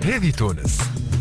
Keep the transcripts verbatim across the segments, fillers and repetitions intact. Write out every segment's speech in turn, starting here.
هذه تونس.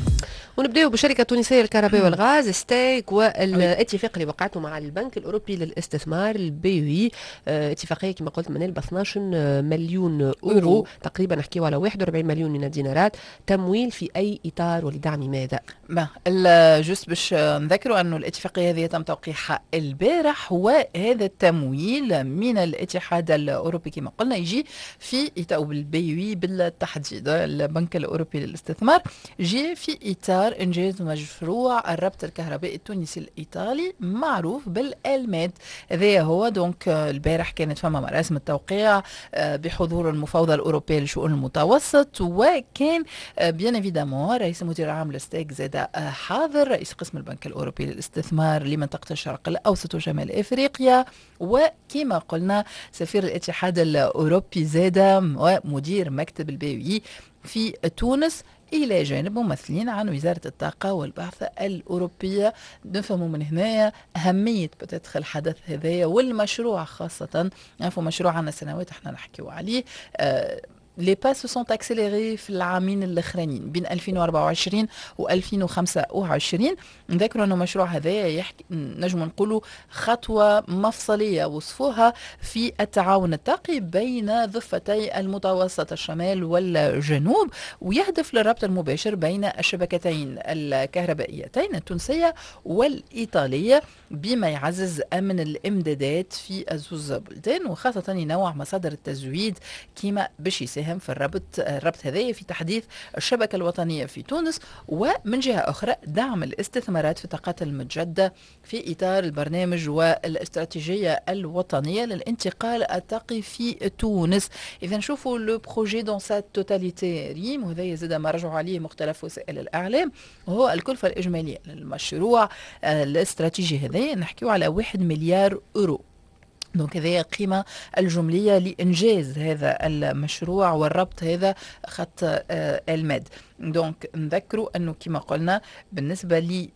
ونبداو بالشركه التونسيه للكهرباء والغاز ستيك والاتفاق اللي وقعته مع البنك الاوروبي للاستثمار البي وي. اتفاقيه كما قلت من ب اثناش مليون اورو, أورو. تقريبا نحكيو على واحد وأربعين مليون من الدينارات. تمويل في اي اطار ولدعم ماذا؟ ما جست باش نذكروا انه الاتفاقيه هذه تم توقيعها البارح، وهذا التمويل من الاتحاد الاوروبي كما قلنا يجي في اطار البي وي بالتحديد. البنك الاوروبي للاستثمار جي في اطار إنجاز مشروع الربط الكهربائي التونسي الإيطالي معروف بالألماد. هذا هو دونك البارح كانت فما مراسم التوقيع بحضور المفوضة الأوروبية لشؤون المتوسط، وكان بيان ايفيدامون رئيس مدير العام لستيك زاد حاضر، رئيس قسم البنك الأوروبي للاستثمار لمنطقة الشرق الأوسط وشمال إفريقيا، وكما قلنا سفير الاتحاد الأوروبي زاد ومدير مكتب البي في تونس، إلى جانب ممثلين عن وزارة الطاقة والبعث الأوروبية. نفهموا من هنا أهمية بتدخل الحدث هذايا والمشروع، خاصة نعرفوا مشروع عنا سنوات احنا نحكيوا عليه. آه لي با سو سونت اكسيليري في العامين الاخرانيين بين ألفين وأربعة وعشرين و ألفين وخمسة وعشرين. نذكروا انه المشروع هذا يحكي نجم نقولوا خطوه مفصليه وصفوها في التعاون الطاقي بين ضفتي المتوسط الشمال والجنوب، ويهدف للربط المباشر بين الشبكتين الكهربائيتين التونسيه والايطاليه، بما يعزز امن الامدادات في الزوز بلدان، وخاصه ينوع مصادر التزويد كما باش يساهم في الربط الربط هذايا في تحديث الشبكه الوطنيه في تونس، ومن جهه اخرى دعم الاستثمارات في الطاقات المتجدده في اطار البرنامج والاستراتيجيه الوطنيه للانتقال الطاقي في تونس. اذا نشوفوا لو بروجي دون سا توتاليتي ريم، وهذا يزيد ما رجعوا عليه مختلف وسائل الاعلام، وهو الكلفه الاجماليه للمشروع الاستراتيجي هذا نحكيو على واحد مليار اورو. دونك هذه قيمة الجملية لإنجاز هذا المشروع والربط هذا خط المد. دونك نذكروا أنه كما قلنا بالنسبة لي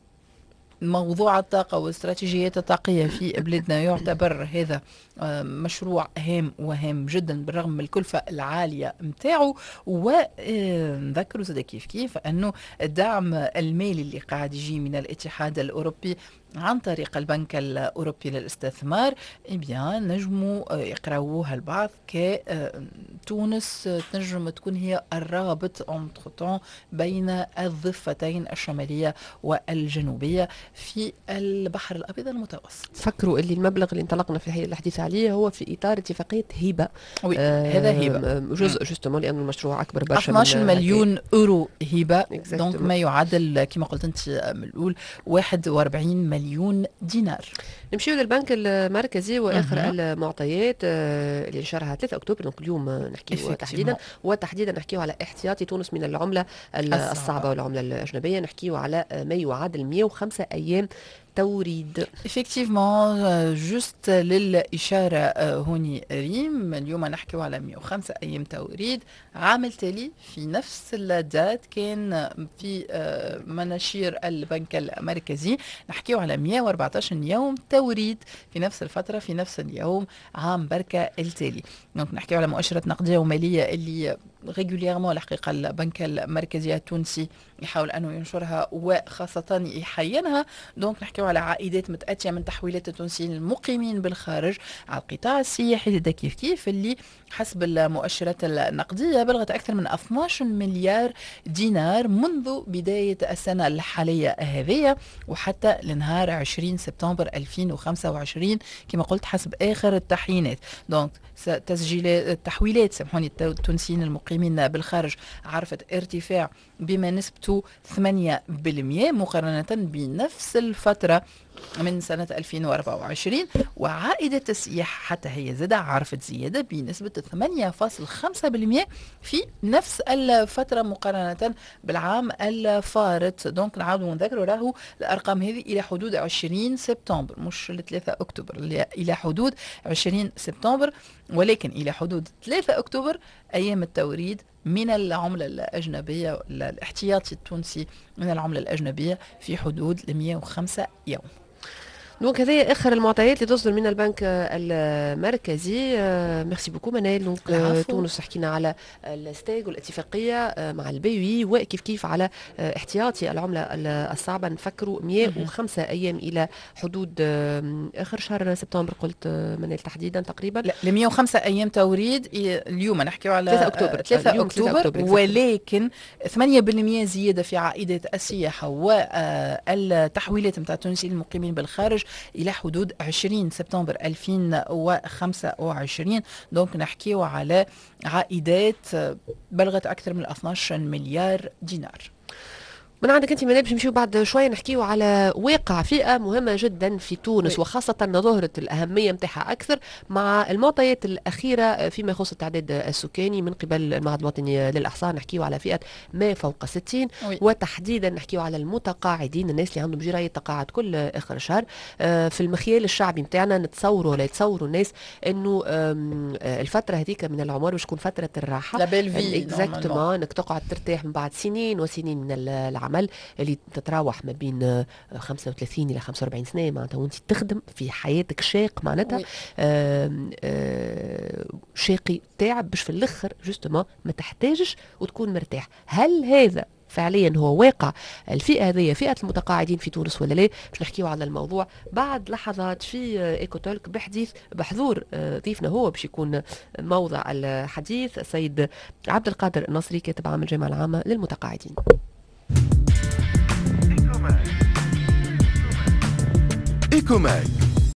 موضوع الطاقة والاستراتيجيات الطاقية في بلادنا يعتبر هذا مشروع هام وهام جدا بالرغم من الكلفة العالية متاعه. ونذكروا زاد كيف كيف أنه الدعم المالي اللي قاعد يجي من الاتحاد الأوروبي عن طريق البنك الأوروبي للاستثمار إبيان نجموا يقرأوها البعض كتونس تنجم تكون هي الرابط انتر بين الضفتين الشمالية والجنوبية في البحر الأبيض المتوسط. فكروا اللي المبلغ اللي انطلقنا في الحديث عليه هو في إطار اتفاقية هبة. آه هذا هبة جزء جوستومون لأن المشروع أكبر برشا، اثناش مليون أورو هبة. دونك ما يعادل كما قلت أنت من الأول واحد وأربعين مليون دينار. نمشيو للبنك المركزي واخر أه. المعطيات اللي نشرها ثلاثة اكتوبر، دونك اليوم نحكيو تحديدا وتحديدا نحكيو على احتياطي تونس من العمله الصعبه, الصعبة والعمله الاجنبيه، نحكيو على ما يعادل مئة وخمسة ايام توريد. effectivement جست للإشارة هوني ريم، اليوم نحكيو على مئة وخمسة أيام توريد. عام تالي في نفس الدات كان في مناشير البنك المركزي نحكيو على مئة وأربعة عشر يوم توريد في نفس الفترة في نفس اليوم عام بركة التالي. دونك نحكيو على مؤشرات نقدية ومالية اللي ريغوليرمون الحقيقة البنك المركزي التونسي يحاول أنه ينشرها وخاصة يحينها. دونك نحكيو على عائدات متأتية من تحويلات التونسيين المقيمين بالخارج على القطاع السياحي ده كيف كيف اللي حسب المؤشرات النقدية بلغت أكثر من اثناش مليار دينار منذ بداية السنة الحالية هذه وحتى لنهار عشرين سبتمبر ألفين وخمسة وعشرين كما قلت حسب آخر التحيينات. دونك تسجيلات التحويلات سامحوني التونسيين المقيمين بالخارج عرفت ارتفاع بما نسبته ثمانية بالمئة مقارنة بنفس الفترة من سنة ألفين وأربعة وعشرين، وعائدة السياحة حتى هي زادة عرفت زيادة بنسبة ثمانية فاصلة خمسة بالمئة في نفس الفترة مقارنة بالعام الفارط. دونك نعاود نذكروا راهو الأرقام هذه إلى حدود عشرين سبتمبر مش ثلاثة أكتوبر، إلى حدود عشرين سبتمبر، ولكن إلى حدود ثلاثة أكتوبر أيام التوريد من العملة الأجنبية الاحتياطي التونسي من العملة الأجنبية في حدود مئة وخمسة يوم. دونك هذه اخر المعطيات اللي تصدر من البنك المركزي. ميرسي بوكو منال. دونك تونس حكينا على الستيج والاتفاقيه مع البي يو وكيف كيف على احتياطي العمله الصعبه. نفكروا مئة وخمسة ايام الى حدود اخر شهر سبتمبر قلت منال تحديدا تقريبا. لا ل مئة وخمسة ايام توريد اليوم نحكيو على ثلاثة اكتوبر ثلاثة اكتوبر، ولكن ثمانية بالمئة زياده في عائده السياحه والتحويلات نتاع التونسيين المقيمين بالخارج الى حدود عشرين سبتمبر ألفين وخمسة وعشرين. دونك نحكيو على عائدات بلغت اكثر من اثناش مليار دينار. من عندك انت منال باش نمشيو بعد شويه نحكيو على واقع فئه مهمه جدا في تونس، وخاصه ظهرت الاهميه نتاعها اكثر مع المعطيات الاخيره فيما يخص التعداد السكاني من قبل المعهد الوطني للاحصاء. نحكيو على فئه ما فوق ستين، وتحديدا نحكيو على المتقاعدين، الناس اللي عندهم جرايه تقاعد كل اخر شهر. في المخيال الشعبي نتاعنا نتصوروا ولا يتصوروا الناس انه الفتره هذيك من العمر باش تكون فتره الراحه، لا بيل في اكزاكتومون، انك تقعد ترتاح من بعد سنين وسنين من العمل عمل اللي تتراوح ما بين خمسة وثلاثين الى خمسة وأربعين سنه معناتها، وانت تخدم في حياتك شاق معناتها شاقي تعب باش في الاخر جوستومون ما تحتاجش وتكون مرتاح. هل هذا فعليا هو واقع الفئه هذه، فئه المتقاعدين في تونس ولا لا؟ باش نحكيو على الموضوع بعد لحظات في ايكوتولك بحديث بحضور ضيفنا هو باش يكون موضع الحديث السيد عبد القادر النصري كاتب عام الجامعه العامه للمتقاعدين. إيكوماك